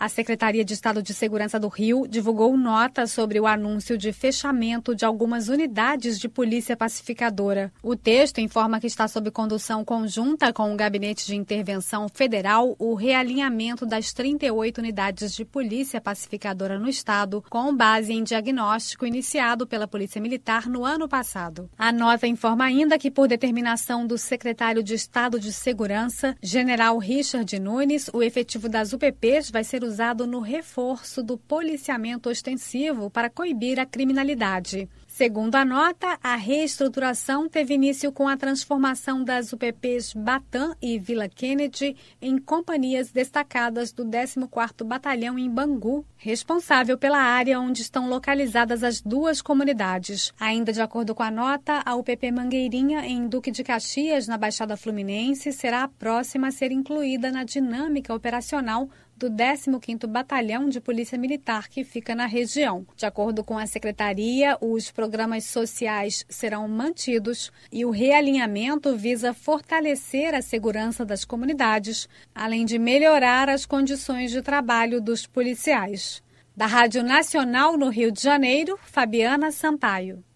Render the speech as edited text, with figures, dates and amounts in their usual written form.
A Secretaria de Estado de Segurança do Rio divulgou nota sobre o anúncio de fechamento de algumas unidades de polícia pacificadora. O texto informa que está sob condução conjunta com o Gabinete de Intervenção Federal o realinhamento das 38 unidades de polícia pacificadora no estado, com base em diagnóstico iniciado pela Polícia Militar no ano passado. A nota informa ainda que, por determinação do secretário de Estado de Segurança, General Richard Nunes, o efetivo das UPPs vai ser usado no reforço do policiamento ostensivo para coibir a criminalidade. Segundo a nota, a reestruturação teve início com a transformação das UPPs Batam e Vila Kennedy em companhias destacadas do 14º Batalhão em Bangu, responsável pela área onde estão localizadas as duas comunidades. Ainda de acordo com a nota, a UPP Mangueirinha, em Duque de Caxias, na Baixada Fluminense, será a próxima a ser incluída na dinâmica operacional do 15º Batalhão de Polícia Militar, que fica na região. De acordo com a Secretaria, os programas sociais serão mantidos e o realinhamento visa fortalecer a segurança das comunidades, além de melhorar as condições de trabalho dos policiais. Da Rádio Nacional no Rio de Janeiro, Fabiana Sampaio.